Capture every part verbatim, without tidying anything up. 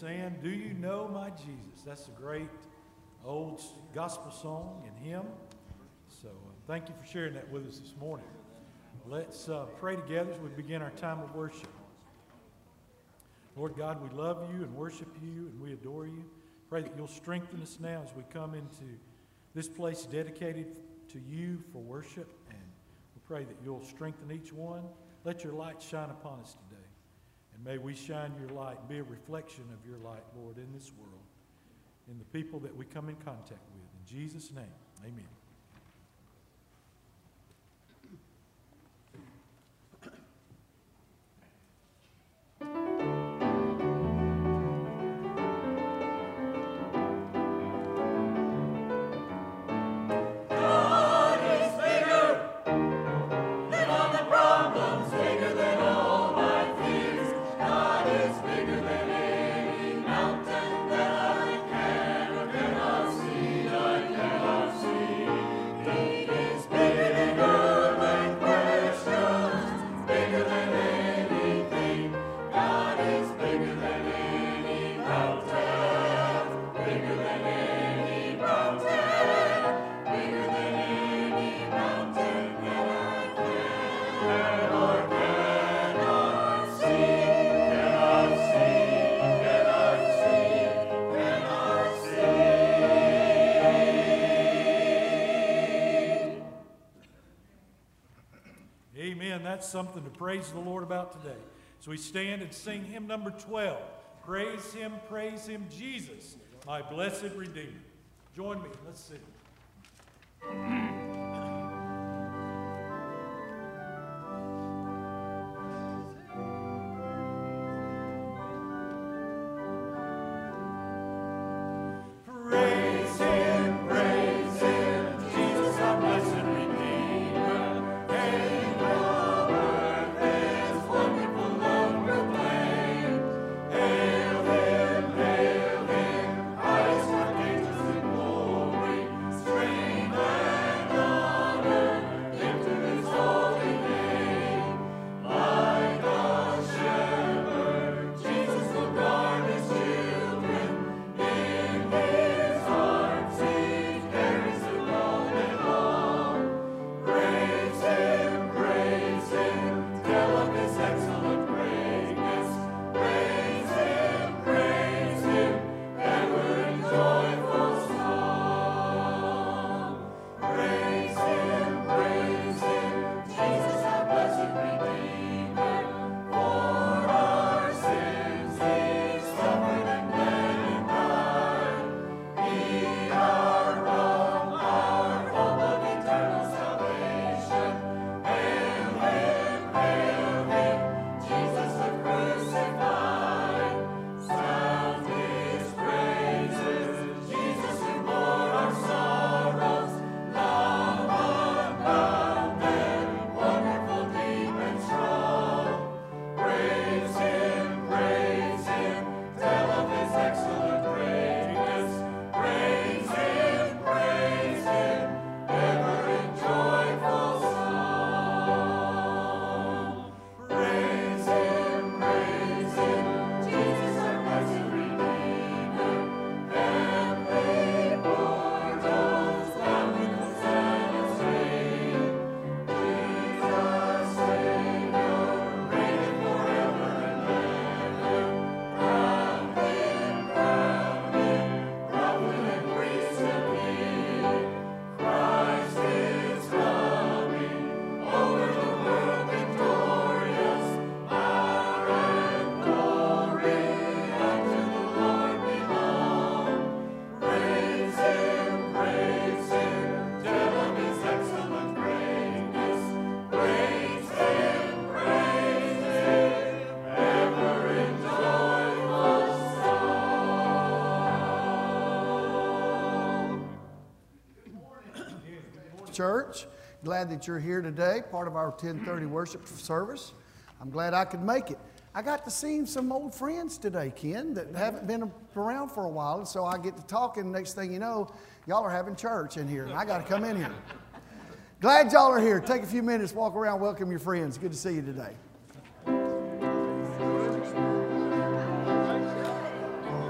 sang, "Do You Know My Jesus?" That's a great old gospel song and hymn. So uh, thank you for sharing that with us this morning. Let's uh, pray together as we begin our time of worship. Lord God, we love you and worship you and we adore you. Pray that you'll strengthen us now as we come into this place dedicated to you for worship. And we pray that you'll strengthen each one. Let your light shine upon us today. And may we shine your light and be a reflection of your light, Lord, in this world, in the people that we come in contact with. In Jesus' name, amen. That's something to praise the Lord about today. So we stand and sing hymn number twelve. Praise him, praise him, Jesus, my blessed Redeemer. Join me. Let's sing. Church. Glad that you're here today, part of our ten thirty worship service. I'm glad I could make it. I got to see some old friends today, Ken, that haven't been around for a while, and so I get to talking. Next thing you know, y'all are having church in here, and I got to come in here. Glad y'all are here. Take a few minutes, walk around, welcome your friends. Good to see you today.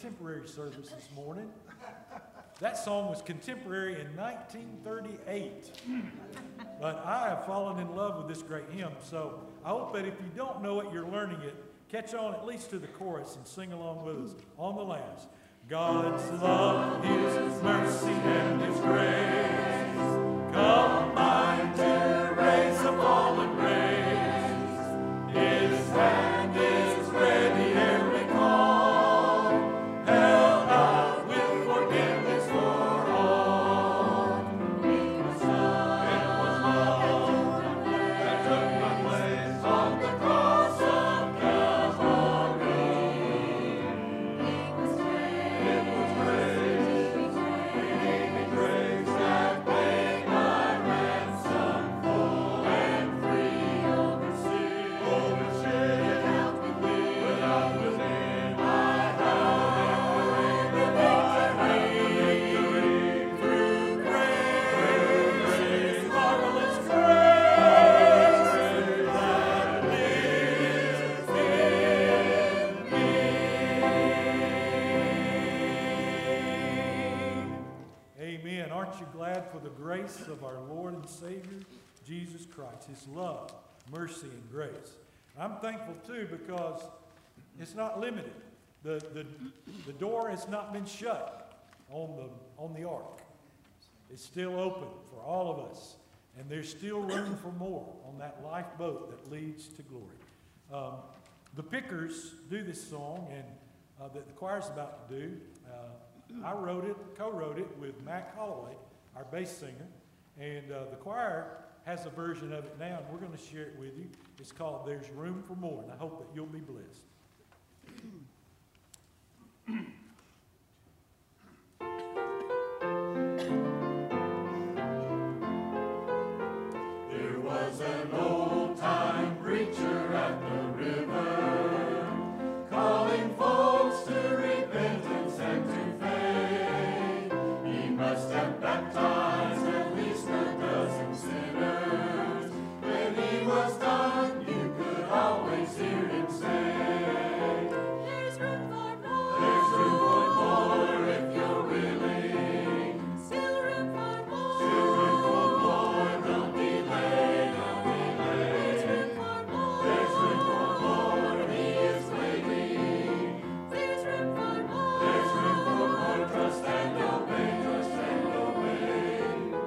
contemporary service this morning. That song was contemporary in nineteen thirty-eight. But I have fallen in love with this great hymn, so I hope that if you don't know it, you're learning it. Catch on at least to the chorus and sing along with us on the last. God's love, His mercy, and His grace combine to raise a fallen race. His hand is ready ere we call, held out with forgiveness for all. It was love, it was love that took my place on the cross of Calvary. It was grace, it was grace, redeeming grace that paid my ransom, full and free over sin, over sin, without within, without within. I have the victory through grace, grace, marvelous grace that lives in me. Amen. Aren't you glad for the grace of our Lord and Savior, Jesus Christ, His love, mercy, and grace? I'm thankful, too, because it's not limited. The, the, the door has not been shut on the, on the ark. It's still open for all of us. And there's still room for more on that lifeboat that leads to glory. Um, the Pickers do this song, and uh, that the choir's about to do. Uh, I wrote it, co-wrote it with Mac Holloway, our bass singer. And uh, the choir has a version of it now, and we're going to share it with you. It's called There's Room for More, and I hope that you'll be blessed. There was an old-time preacher at the river, calling folks to repentance and to faith. He must have baptized at least a dozen sinners. When he was done, you could always hear him say, "There's room for more. There's room for more if you're willing. Still room for more. Still room for more. Don't delay, don't delay. There's room for more. There's room for more. He is waiting. There's room for more. There's room for more. Trust and obey. Trust and obey."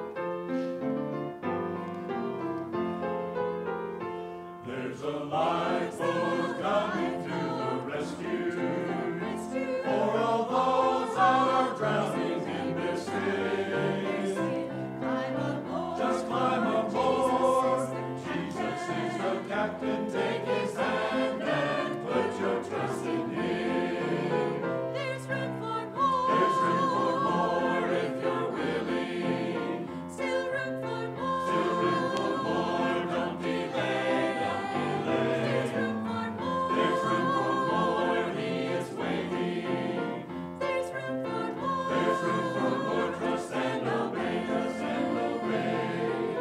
There's a lifeboat coming to the rescue for all those that are drowning in their sin. Climb aboard. Just climb aboard. Jesus is the captain. Take his hand and put your trust in him. There's room for more. There's room for more if you're willing. Still room for more. Still room for more. Don't delay, don't delay. There's room for more. There's room for more. He is waiting. There's room for more. There's room for more. Trust and obey. Trust and obey.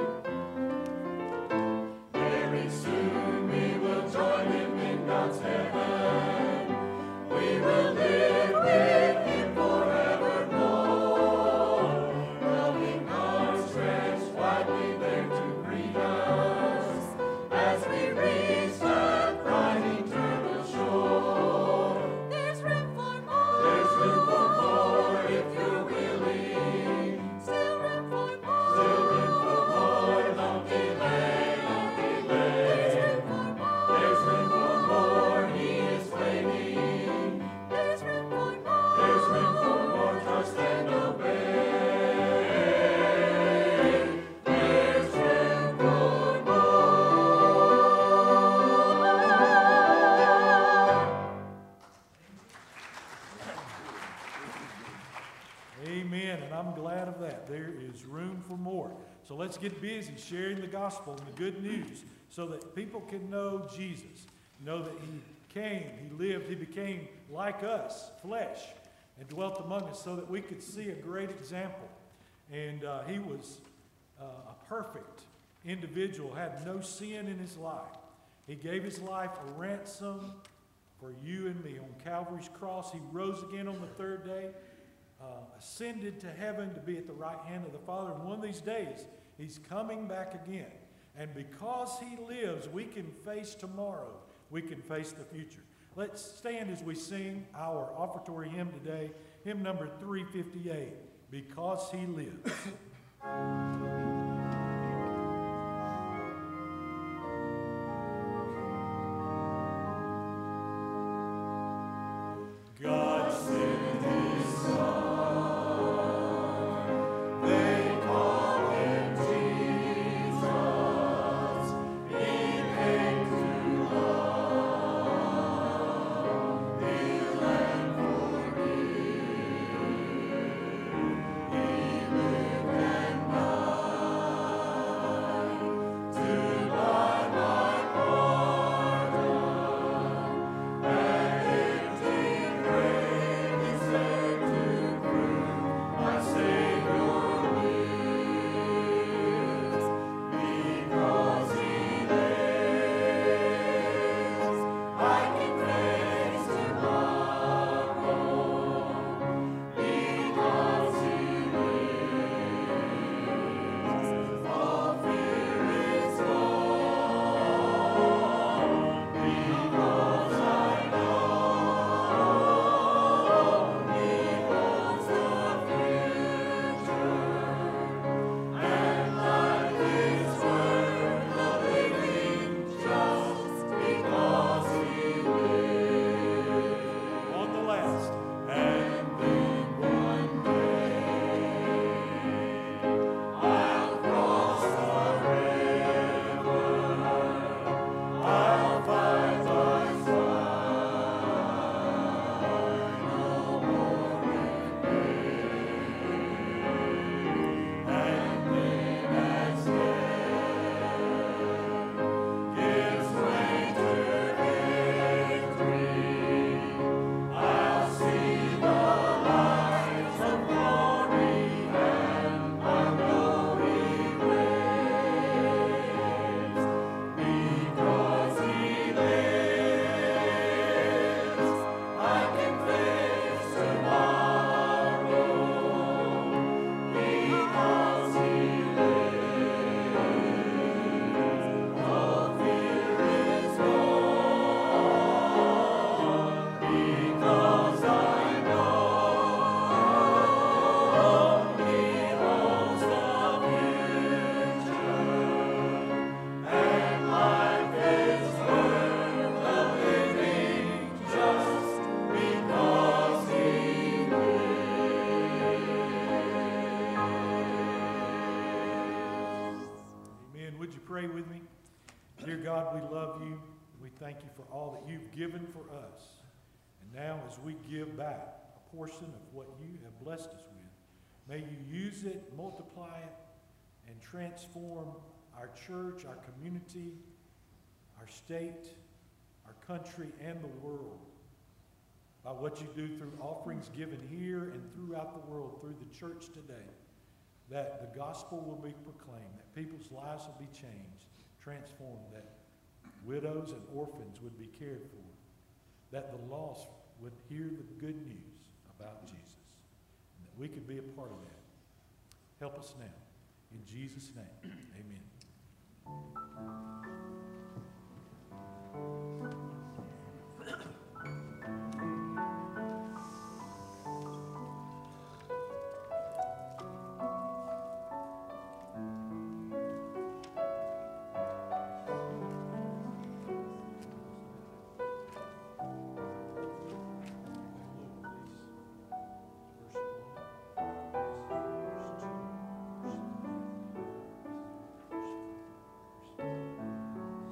Very soon we will join him in God's heaven. We will live with him forevermore. Loving arms stretched widely there to greet us as we reach that bright eternal shore. There's room for more. There's room for more if you're willing. Still room for more. Still room for more. Don't delay, don't delay. There's room for more. There's room for more. He is waiting. There's room for more. There's room for more. Trust and obey. There's room for more. Amen, and I'm glad of that. There is room for more. So let's get busy sharing the gospel and the good news so that people can know Jesus, know that he came, he lived, he became like us, flesh, and dwelt among us so that we could see a great example. And uh, he was uh, a perfect individual, had no sin in his life. He gave his life a ransom for you and me on Calvary's cross. He rose again on the third day, uh, ascended to heaven to be at the right hand of the Father. And one of these days, he's coming back again. And because he lives, we can face tomorrow. We can face the future. Let's stand as we sing our offertory hymn today, hymn number three fifty-eight, Because He Lives. God sent his Son, they call him Jesus. He came to love, heal and forgive. He lived and died to buy my pardon, and empty grave he said to prove my Savior lives. Because he lives, I can face tomorrow. Because he lives, all fear is gone. Because I know he holds the future, and life is worth the living just because he lives. On the last, and then one day I'll cross the river, I'll find my final warning place. And then as death gives way to victory, I'll see the lights of glory, and I know he lives. Because he lives, I can face tomorrow. Because he lives, all fear is gone. Because I know he holds the future, and life is worth the living just because he lives. Amen. Would you pray with me? Dear God, we love you. We thank you for all that you've given for us. And now as we give back a portion of what you have blessed us with, may you use it, multiply it, and transform our church, our community, our state, our country, and the world by what you do through offerings given here and throughout the world through the church today, that the gospel will be proclaimed, that people's lives will be changed, transformed, that widows and orphans would be cared for, that the lost would hear the good news about Jesus, and that we could be a part of that. Help us now. In Jesus' name, amen. Verse one.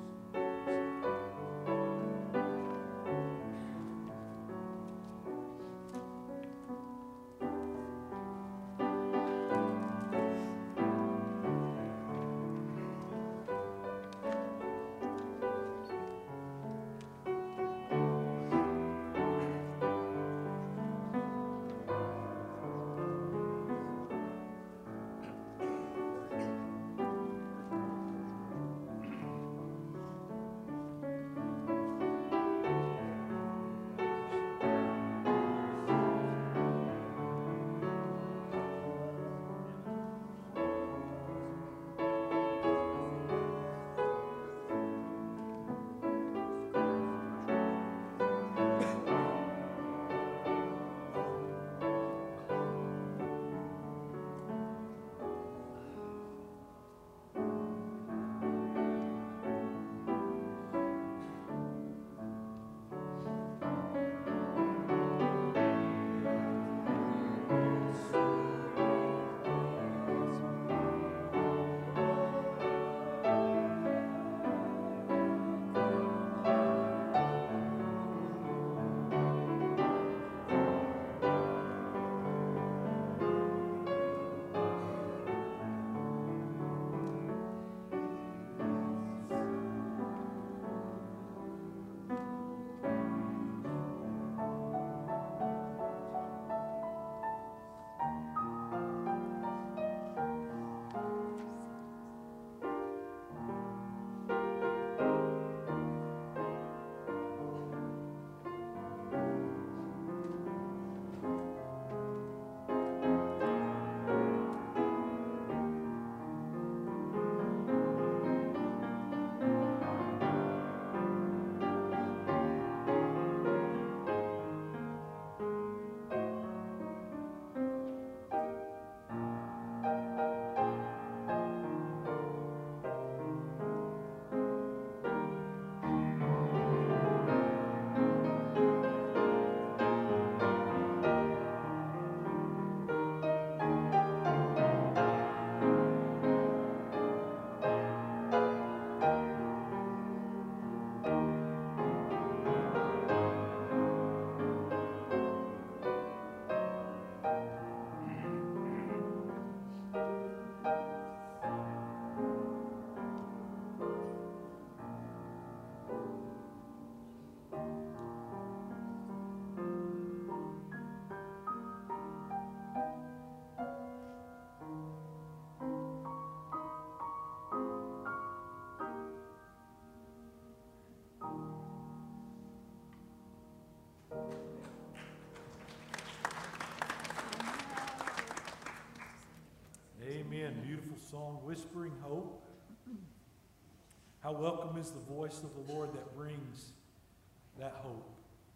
song, Whispering Hope. How welcome is the voice of the Lord that brings that hope,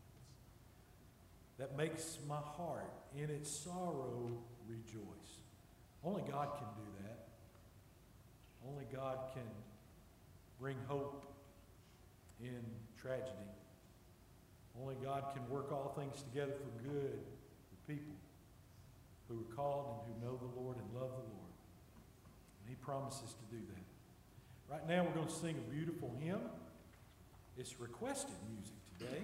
that makes my heart in its sorrow rejoice. Only God can do that. Only God can bring hope in tragedy. Only God can work all things together for good for people who are called and who know the Lord and love the Lord. And He promises to do that. Right now we're going to sing a beautiful hymn. It's requested music today.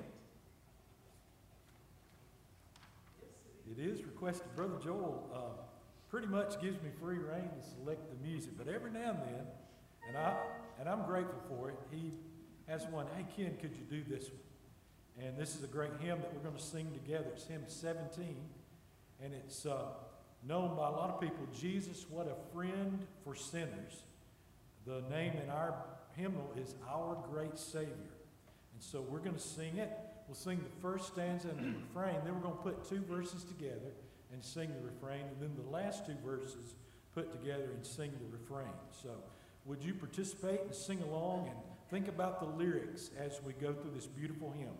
It is requested. Brother Joel uh, pretty much gives me free rein to select the music, but every now and then, and, I, and I'm grateful for it, he has one, hey Ken, could you do this one? And this is a great hymn that we're going to sing together. It's hymn seventeen, and it's uh, known by a lot of people, Jesus, What a Friend for Sinners. The name in our hymnal is Our Great Savior. And so we're going to sing it. We'll sing the first stanza and the refrain. Then we're going to put two verses together and sing the refrain. And then the last two verses put together and sing the refrain. So would you participate and sing along and think about the lyrics as we go through this beautiful hymn?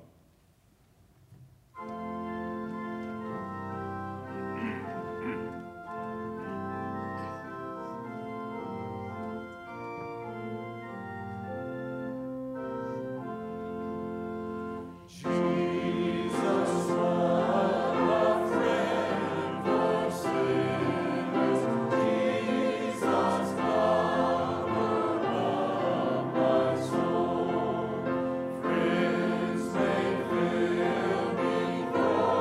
Friends may fail me, for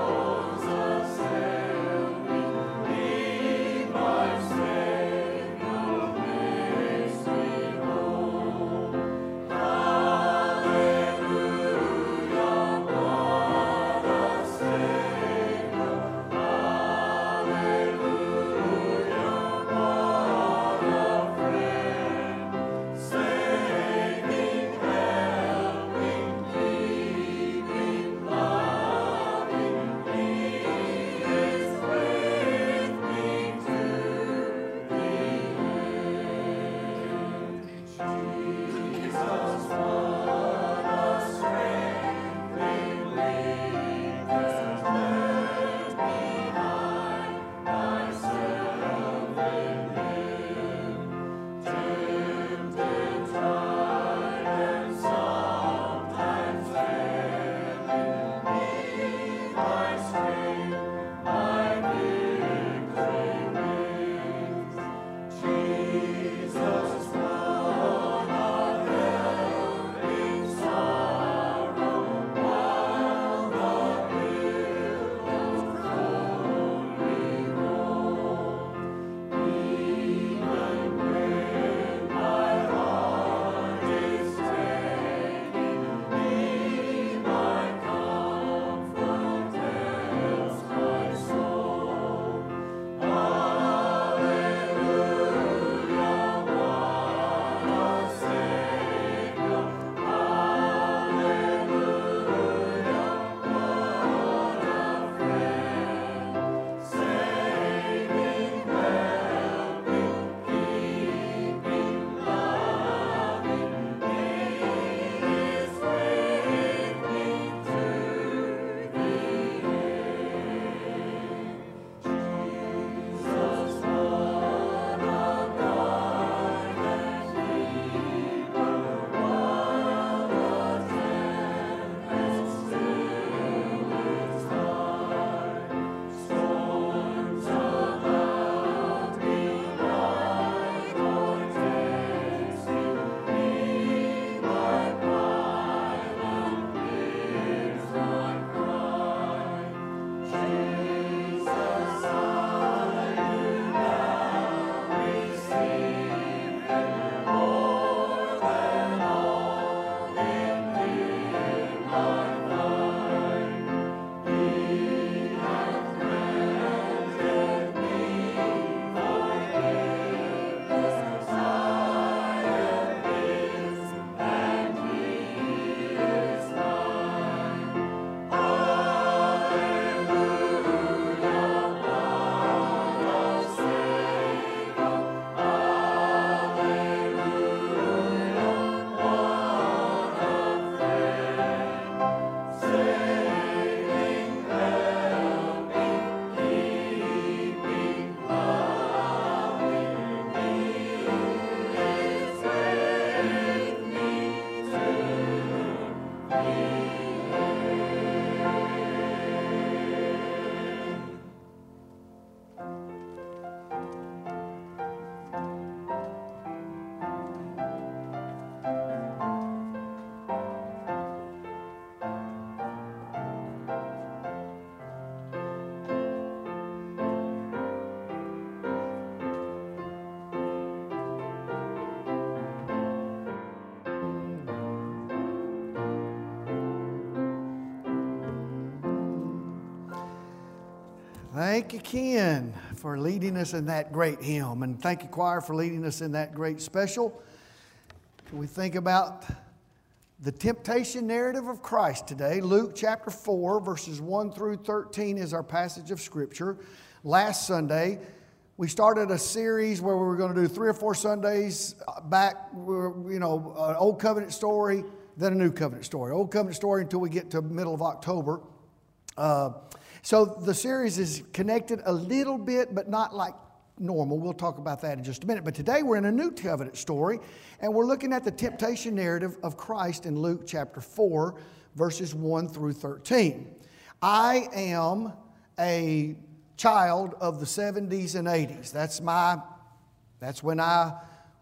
Thank you, Ken, for leading us in that great hymn. And thank you, choir, for leading us in that great special. We think about the temptation narrative of Christ today. Luke chapter four, verses one through thirteen is our passage of Scripture. Last Sunday, we started a series where we were going to do three or four Sundays back, you know, an Old Covenant story, then a New Covenant story. Old Covenant story until we get to middle of October. Uh, so the series is connected a little bit, but not like normal. We'll talk about that in just a minute. But today we're in a New Covenant story, and we're looking at the temptation narrative of Christ in Luke chapter four, verses one through thirteen. I am a child of the seventies and eighties. That's my, that's when I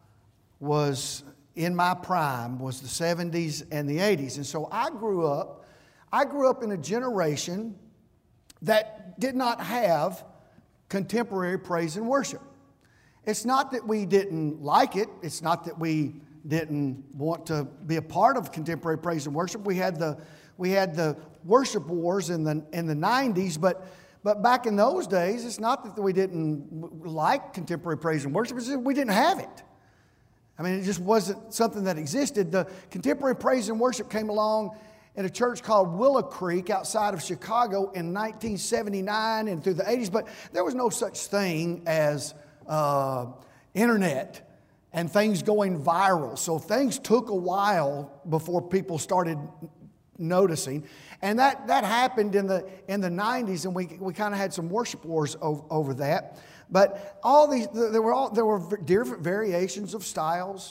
was in my prime, was the seventies and the eighties. And so I grew up, I grew up in a generation that did not have contemporary praise and worship. It's not that we didn't like it. It's not that we didn't want to be a part of contemporary praise and worship. We had the, we had the worship wars in the, in the nineties, but But back in those days, it's not that we didn't like contemporary praise and worship, it's that we didn't have it. I mean, it just wasn't something that existed. The contemporary praise and worship came along in a church called Willow Creek outside of Chicago in nineteen seventy-nine and through the eighties, but there was no such thing as uh, internet and things going viral. So things took a while before people started noticing. And that, that happened in the in the nineties, and we we kind of had some worship wars over, over that. But all these there were all there were different variations of styles,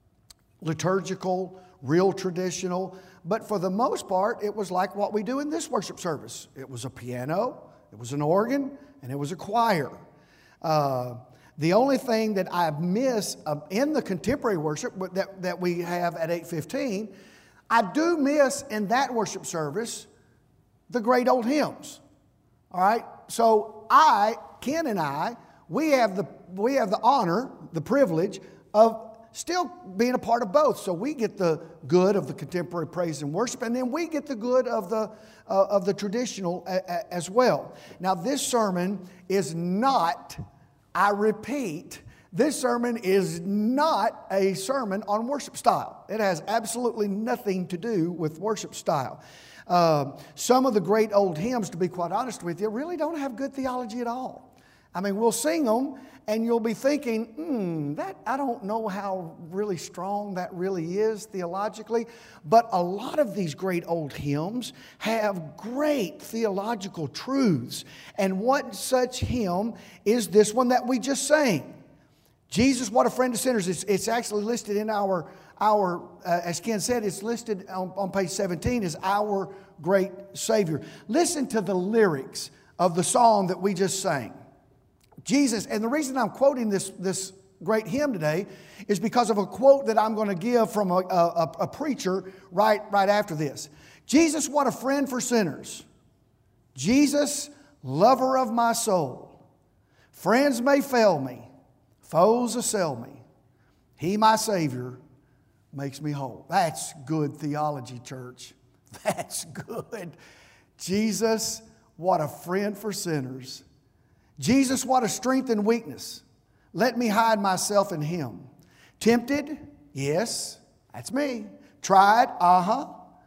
liturgical, real traditional. But for the most part, it was like what we do in this worship service. It was a piano, it was an organ, and it was a choir. Uh, the only thing that I miss uh, in the contemporary worship that that we have at eight fifteen. I do miss in that worship service the great old hymns. All right? So I, Ken and I, we have the we have the honor, the privilege of still being a part of both. So we get the good of the contemporary praise and worship, and then we get the good of the uh, of the traditional a, a, as well. Now this sermon is not, I repeat, this sermon is not a sermon on worship style. It has absolutely nothing to do with worship style. Uh, some of the great old hymns, to be quite honest with you, really don't have good theology at all. I mean, we'll sing them, and you'll be thinking, hmm, that I don't know how really strong that really is theologically. But a lot of these great old hymns have great theological truths. And what such hymn is this one that we just sang? Jesus, what a friend to sinners. It's, it's actually listed in our, our uh, as Ken said, it's listed on, on page seventeen as our great Savior. Listen to the lyrics of the song that we just sang. Jesus, and the reason I'm quoting this, this great hymn today is because of a quote that I'm going to give from a, a, a preacher right, right after this. Jesus, what a friend for sinners. Jesus, lover of my soul. Friends may fail me. Foes assail me. He, my Savior, makes me whole. That's good theology, church. That's good. Jesus, what a friend for sinners. Jesus, what a strength and weakness. Let me hide myself in Him. Tempted? Yes, that's me. Tried? Uh-huh.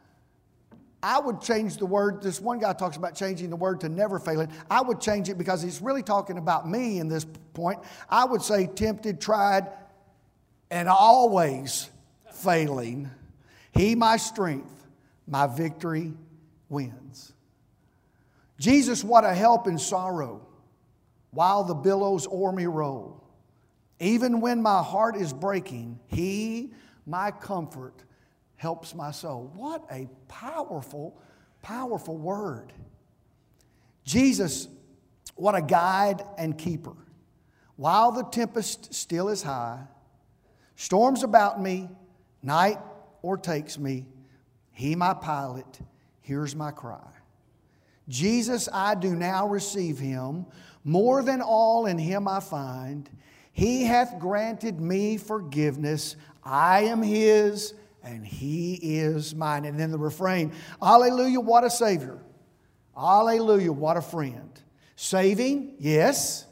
I would change the word, this one guy talks about changing the word to never failing. I would change it because he's really talking about me in this point. I would say tempted, tried, and always failing. He, my strength, my victory wins. Jesus, what a help in sorrow, while the billows o'er me roll. Even when my heart is breaking, He, my comfort, helps my soul. What a powerful, powerful word. Jesus, what a guide and keeper. While the tempest still is high, storms about me, night o'ertakes me, He, my pilot, hears my cry. Jesus, I do now receive Him. More than all in Him I find. He hath granted me forgiveness. I am His, and He is mine. And then the refrain, Alleluia, what a Savior. Alleluia, what a friend. Saving, yes.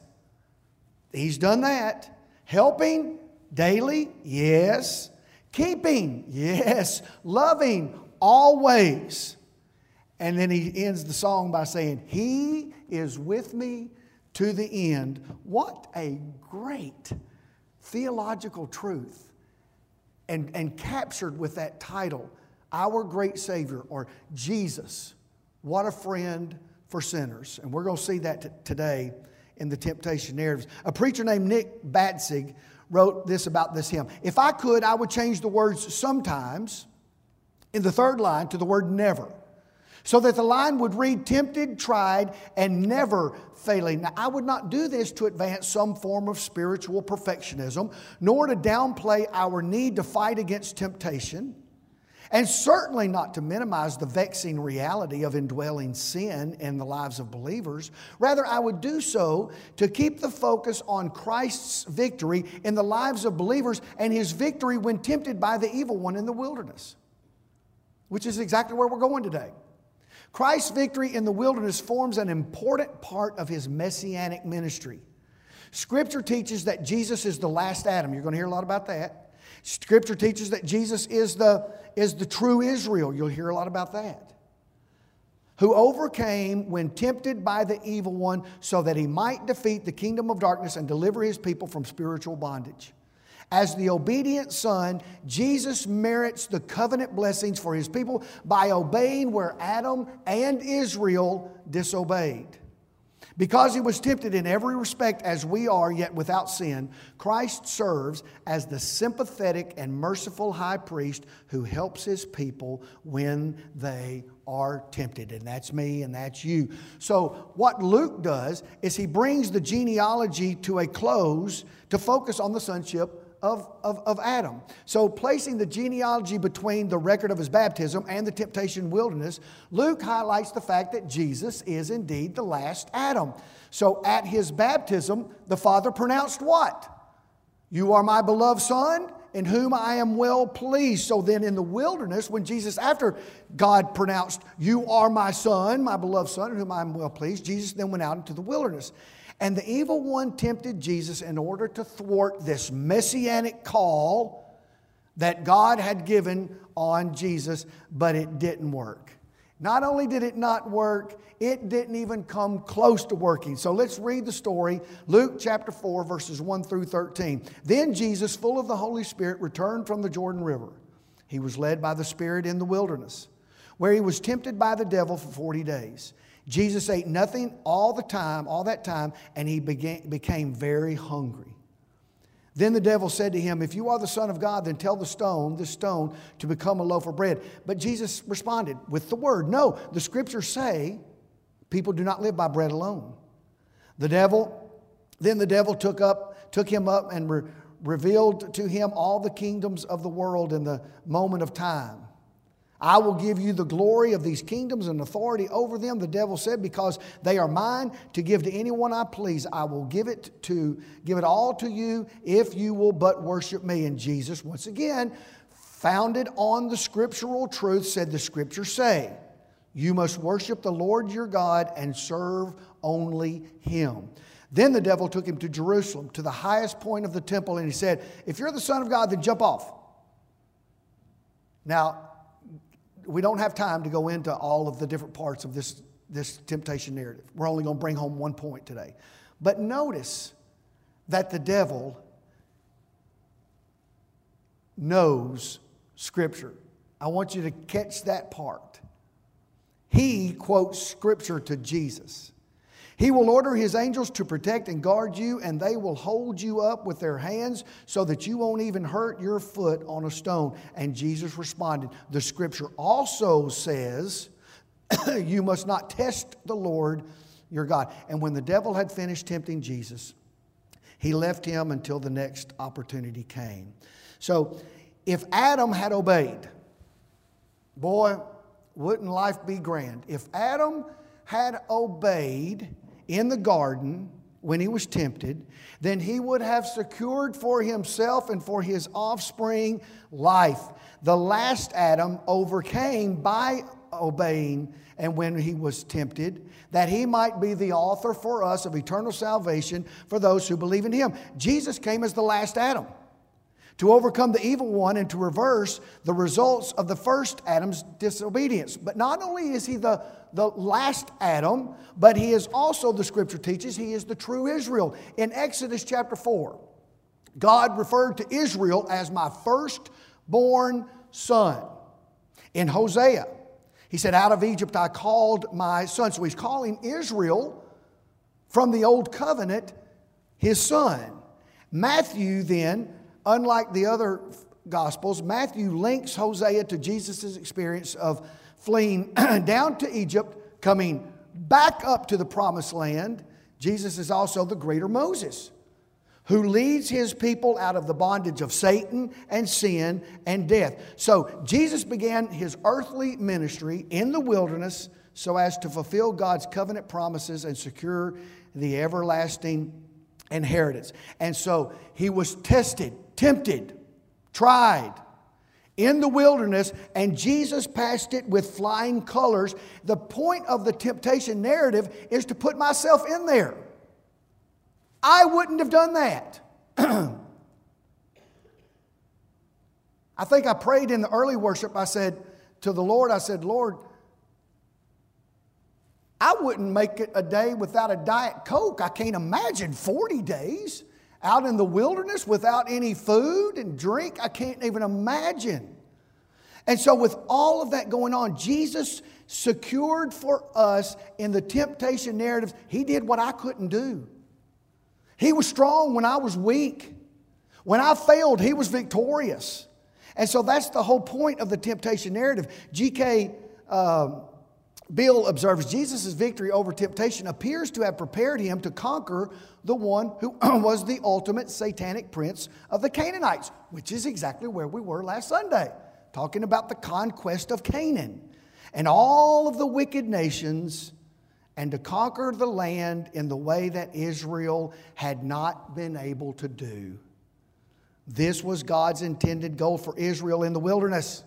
He's done that. Helping daily, yes. Keeping, yes. Loving, always. And then he ends the song by saying, He is with me to the end. What a great theological truth. And, and captured with that title, Our Great Savior, or Jesus, what a friend for sinners. And we're going to see that t- today in the temptation narratives. A preacher named Nick Batzig wrote this about this hymn. If I could, I would change the words sometimes in the third line to the word never, so that the line would read, tempted, tried, and never failing. Now, I would not do this to advance some form of spiritual perfectionism, nor to downplay our need to fight against temptation, and certainly not to minimize the vexing reality of indwelling sin in the lives of believers. Rather, I would do so to keep the focus on Christ's victory in the lives of believers and His victory when tempted by the evil one in the wilderness, which is exactly where we're going today. Christ's victory in the wilderness forms an important part of His messianic ministry. Scripture teaches that Jesus is the last Adam. You're going to hear a lot about that. Scripture teaches that Jesus is the, is the true Israel. You'll hear a lot about that. Who overcame when tempted by the evil one so that He might defeat the kingdom of darkness and deliver His people from spiritual bondage. As the obedient Son, Jesus merits the covenant blessings for His people by obeying where Adam and Israel disobeyed. Because He was tempted in every respect as we are, yet without sin, Christ serves as the sympathetic and merciful high priest who helps His people when they are tempted. And that's me and that's you. So what Luke does is he brings the genealogy to a close to focus on the sonship Of, of, of Adam. So placing the genealogy between the record of His baptism and the temptation wilderness, Luke highlights the fact that Jesus is indeed the last Adam. So at His baptism, the Father pronounced what? You are my beloved Son, in whom I am well pleased. So then in the wilderness, when Jesus, after God pronounced, you are my Son, my beloved Son, in whom I am well pleased, Jesus then went out into the wilderness. And the evil one tempted Jesus in order to thwart this messianic call that God had given on Jesus, but it didn't work. Not only did it not work, it didn't even come close to working. So let's read the story. Luke chapter four, verses one through thirteen. Then Jesus, full of the Holy Spirit, returned from the Jordan River. He was led by the Spirit in the wilderness, where He was tempted by the devil for forty days. Jesus ate nothing all the time, all that time, and He began, became very hungry. Then the devil said to Him, if you are the Son of God, then tell the stone, this stone, to become a loaf of bread. But Jesus responded with the word, no, the Scriptures say, people do not live by bread alone. The devil, then the devil took up, took him up and re- revealed to him all the kingdoms of the world in the moment of time. I will give you the glory of these kingdoms and authority over them, the devil said, because they are mine to give to anyone I please. I will give it to give it all to you if you will but worship me. And Jesus, once again, founded on the scriptural truth, said the Scriptures say, you must worship the Lord your God and serve only Him. Then the devil took Him to Jerusalem, to the highest point of the temple, and he said, if you're the Son of God, then jump off. Now, we don't have time to go into all of the different parts of this, this temptation narrative. We're only going to bring home one point today. But notice that the devil knows Scripture. I want you to catch that part. He quotes Scripture to Jesus. He will order His angels to protect and guard you, and they will hold you up with their hands so that you won't even hurt your foot on a stone. And Jesus responded, the Scripture also says, you must not test the Lord your God. And when the devil had finished tempting Jesus, he left him until the next opportunity came. So if Adam had obeyed, boy, wouldn't life be grand? If Adam had obeyed in the garden when he was tempted, then he would have secured for himself and for his offspring life. The last Adam overcame by obeying and when he was tempted, that he might be the author for us of eternal salvation for those who believe in him. Jesus came as the last Adam to overcome the evil one and to reverse the results of the first Adam's disobedience. But not only is he the, the last Adam, but he is also, the scripture teaches, he is the true Israel. In Exodus chapter four, God referred to Israel as my firstborn son. In Hosea, he said, out of Egypt I called my son. So he's calling Israel from the old covenant his son. Matthew then, unlike the other Gospels, Matthew links Hosea to Jesus' experience of fleeing down to Egypt, coming back up to the promised land. Jesus is also the greater Moses, who leads his people out of the bondage of Satan and sin and death. So Jesus began his earthly ministry in the wilderness so as to fulfill God's covenant promises and secure the everlasting inheritance. And so he was tested, tempted, tried in the wilderness, and Jesus passed it with flying colors. The point of the temptation narrative is to put myself in there. I wouldn't have done that. I think I prayed in the early worship. I said to the Lord, I said, Lord, I wouldn't make it a day without a Diet Coke. I can't imagine forty days out in the wilderness without any food and drink. I can't even imagine. And so with all of that going on, Jesus secured for us in the temptation narratives, he did what I couldn't do. He was strong when I was weak. When I failed, he was victorious. And so that's the whole point of the temptation narrative. G K Um, Bill observes Jesus' victory over temptation appears to have prepared him to conquer the one who was the ultimate satanic prince of the Canaanites, which is exactly where we were last Sunday, talking about the conquest of Canaan and all of the wicked nations, and to conquer the land in the way that Israel had not been able to do. This was God's intended goal for Israel in the wilderness.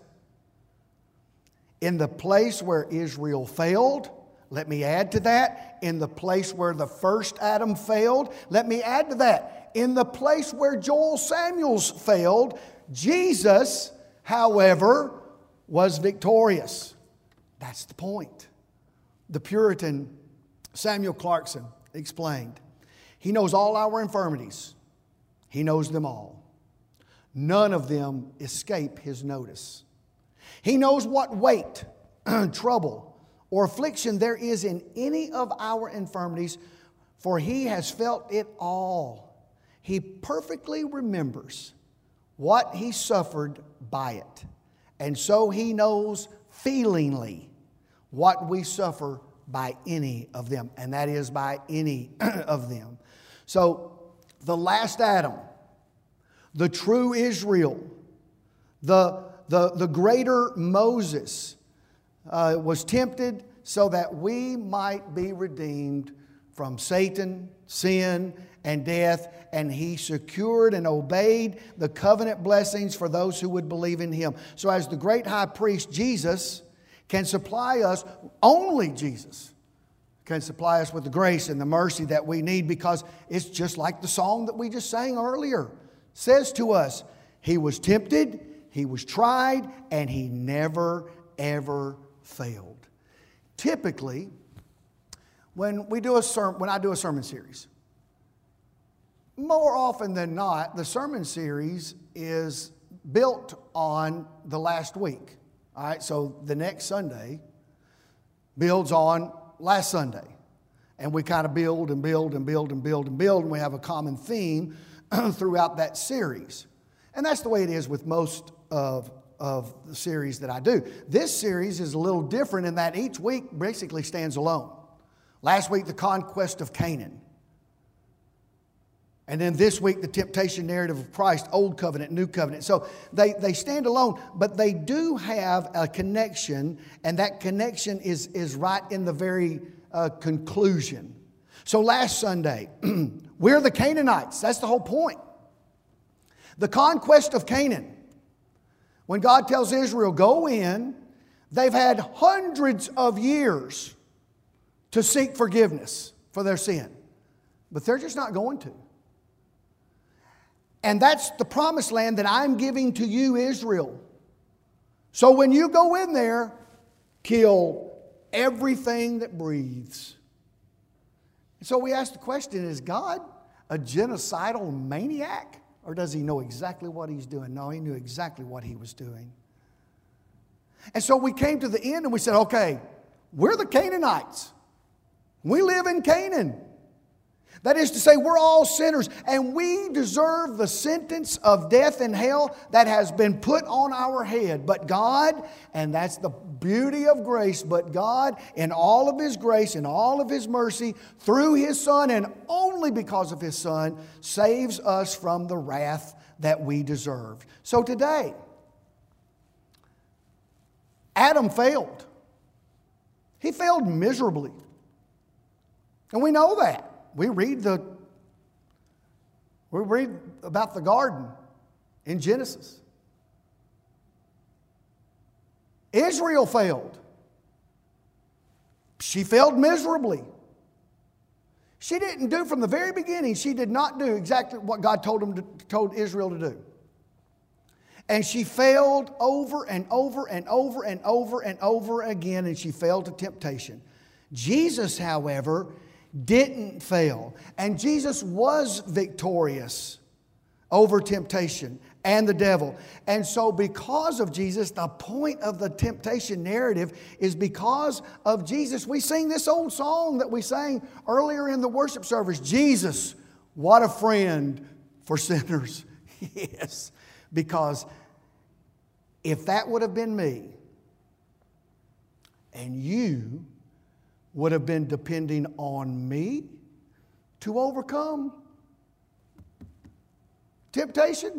In the place where Israel failed, let me add to that. In the place where the first Adam failed, let me add to that. In the place where Joel Samuels failed, Jesus, however, was victorious. That's the point. The Puritan Samuel Clarkson explained, he knows all our infirmities. He knows them all. None of them escape his notice. He knows what weight, trouble, or affliction there is in any of our infirmities, for he has felt it all. He perfectly remembers what he suffered by it. And so he knows feelingly what we suffer by any of them, and that is by any of them. So the last Adam, the true Israel, the, the, the greater Moses uh, was tempted so that we might be redeemed from Satan, sin, and death, and he secured and obeyed the covenant blessings for those who would believe in him. So as the great high priest, Jesus can supply us, only Jesus can supply us with the grace and the mercy that we need, because it's just like the song that we just sang earlier says to us. He was tempted, he was tried, and he never, ever failed. Typically, when we do a sermon, when I do a sermon series, more often than not, the sermon series is built on the last week. All right, so the next Sunday builds on last Sunday. And we kind of build and build and build and build and build, and we have a common theme throughout that series. And that's the way it is with most of, of the series that I do. This series is a little different in that each week basically stands alone. Last week, the conquest of Canaan. And then this week, the temptation narrative of Christ, Old Covenant, New Covenant. So they, they stand alone, but they do have a connection, and that connection is, is right in the very uh, conclusion. So last Sunday, we're the Canaanites. That's the whole point. The conquest of Canaan. When God tells Israel, go in, They've had hundreds of years to seek forgiveness for their sin, but they're just not going to. And that's the promised land that I'm giving to you, Israel. So when you go in there, kill everything that breathes. So we ask the question, is God a genocidal maniac? Or does he know exactly what he's doing? No, he knew exactly what he was doing. And so we came to the end and we said, okay, we're the Canaanites. We live in Canaan. That is to say, we're all sinners and we deserve the sentence of death and hell that has been put on our head. But God, and that's the beauty of grace, but God, in all of His grace and all of His mercy, through His Son and only because of His Son, saves us from the wrath that we deserved. So today, Adam failed. He failed miserably. And we know that. We read the we read about the garden in Genesis. Israel failed. She failed miserably. She didn't do from the very beginning, she did not do exactly what God told him to, told Israel to do. And she failed over and over and over and over and over again, and she failed to temptation. Jesus, however, didn't fail. And Jesus was victorious over temptation and the devil. And so because of Jesus, the point of the temptation narrative is because of Jesus. We sing this old song that we sang earlier in the worship service. Jesus, what a friend for sinners. Yes, because if that would have been me and you would have been depending on me to overcome temptation,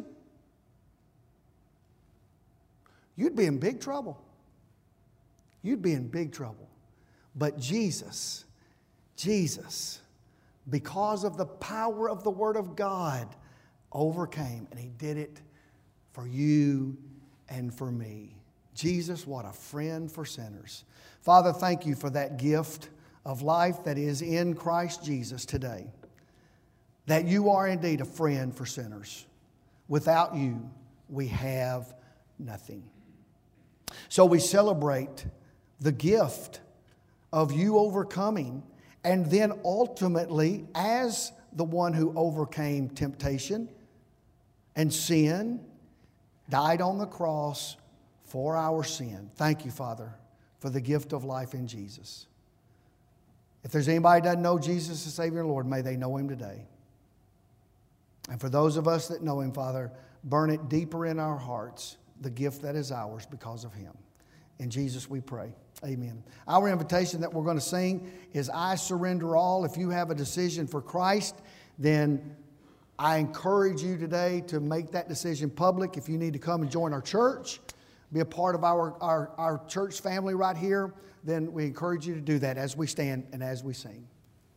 you'd be in big trouble. You'd be in big trouble. But Jesus, Jesus, because of the power of the Word of God, overcame, and He did it for you and for me. Jesus, what a friend for sinners. Father, thank you for that gift of life that is in Christ Jesus today. That you are indeed a friend for sinners. Without you, we have nothing. So we celebrate the gift of you overcoming, and then ultimately, as the one who overcame temptation and sin, died on the cross for our sin. Thank you, Father, for the gift of life in Jesus. If there's anybody that doesn't know Jesus as Savior and Lord, may they know Him today. And for those of us that know Him, Father, burn it deeper in our hearts, the gift that is ours because of Him. In Jesus we pray. Amen. Our invitation that we're going to sing is I Surrender All. If you have a decision for Christ, then I encourage you today to make that decision public. If you need to come and join our church, be a part of our, our, our church family right here, then we encourage you to do that as we stand and as we sing.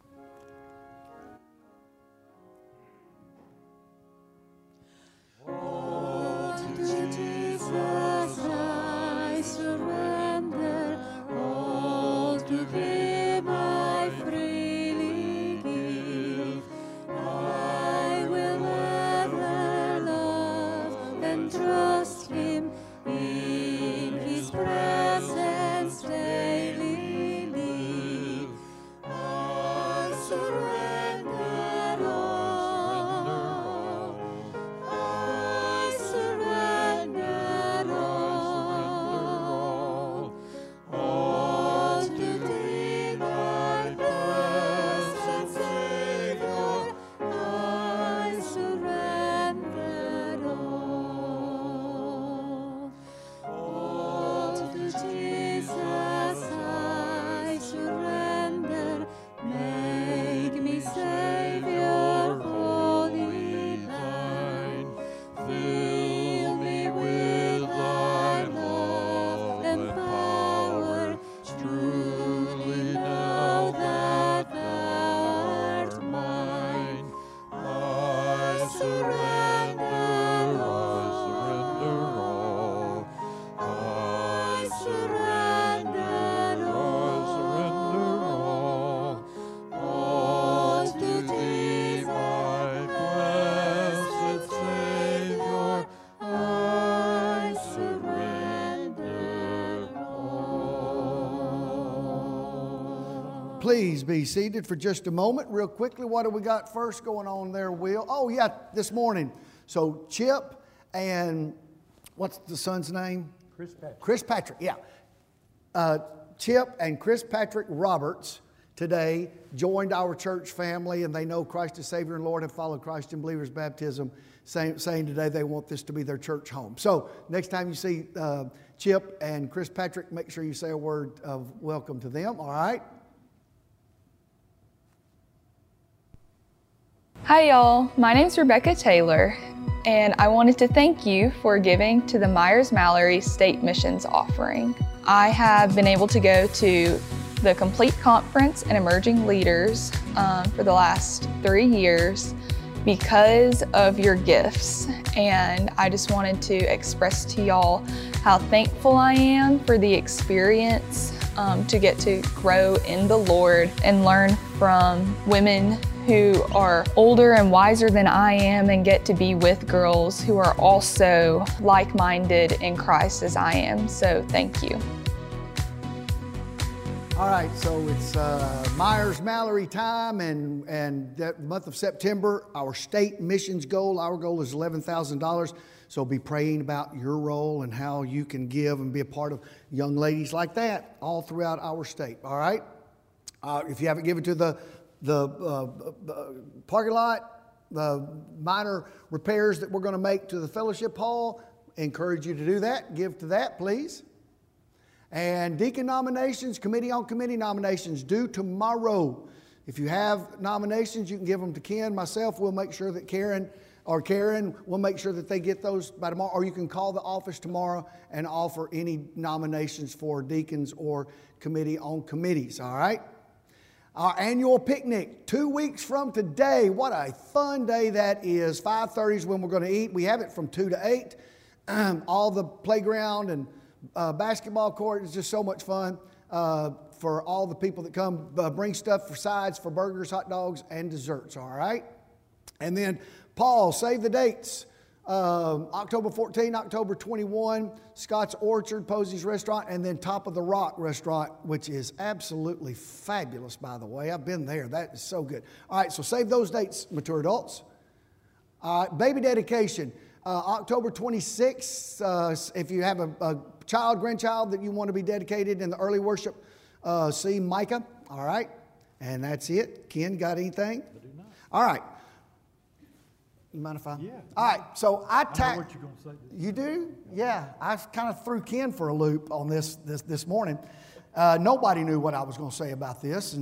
Oh, to Jesus I surrender, all to Him I freely give. I will ever love and trust Him, in His presence daily live. please be seated for just a moment. Real quickly, what do we got first going on there, Will? Oh, yeah, this morning. So Chip and what's the son's name? Chris Patrick. Chris Patrick, yeah. Uh, Chip and Chris Patrick Roberts today joined our church family, and they know Christ as Savior and Lord, have followed Christ in believers' baptism, saying, saying today they want this to be their church home. So next time you see uh, Chip and Chris Patrick, make sure you say a word of welcome to them, all right? Hi y'all, my name's Rebecca Taylor, and I wanted to thank you for giving to the Myers-Mallory State Missions Offering. I have been able to go to the Complete Conference and Emerging Leaders um, for the last three years because of your gifts, and I just wanted to express to y'all how thankful I am for the experience um, to get to grow in the Lord and learn from women who are older and wiser than I am, and get to be with girls who are also like-minded in Christ as I am. So thank you. All right, so it's uh, Myers-Mallory time, and, and that month of September, our state missions goal, our goal is eleven thousand dollars. So be praying about your role and how you can give and be a part of young ladies like that all throughout our state, all right? Uh, if you haven't given to the the uh, uh, parking lot, the minor repairs that we're going to make to the fellowship hall, encourage you to do that. Give to that, please. And deacon nominations, committee on committee nominations due tomorrow. If you have nominations, you can give them to Ken, myself. We'll make sure that Karen or Karen will make sure that they get those by tomorrow. Or you can call the office tomorrow and offer any nominations for deacons or committee on committees, all right? Our annual picnic, two weeks from today. What a fun day that is. five thirty is when we're going to eat. We have it from two to eight. Um, all the playground and uh, basketball court is just so much fun uh, for all the people that come. Uh, bring stuff for sides, for burgers, hot dogs, and desserts, all right? And then, Paul, save the dates. Um, October fourteenth, October twenty-first, Scott's Orchard, Posey's Restaurant, and then Top of the Rock Restaurant, which is absolutely fabulous, by the way. I've been there. That is so good. All right, so save those dates, mature adults. All right, baby dedication, uh, October twenty-sixth. Uh, if you have a, a child, grandchild that you want to be dedicated in the early worship, uh, see Micah. All right, and that's it. Ken, got anything? I do not. All right. You mind if I? Yeah. All right. So I I know tack. what you're going to say. You do? Yeah. I kind of threw Ken for a loop on this this this morning. Uh, nobody knew what I was going to say about this.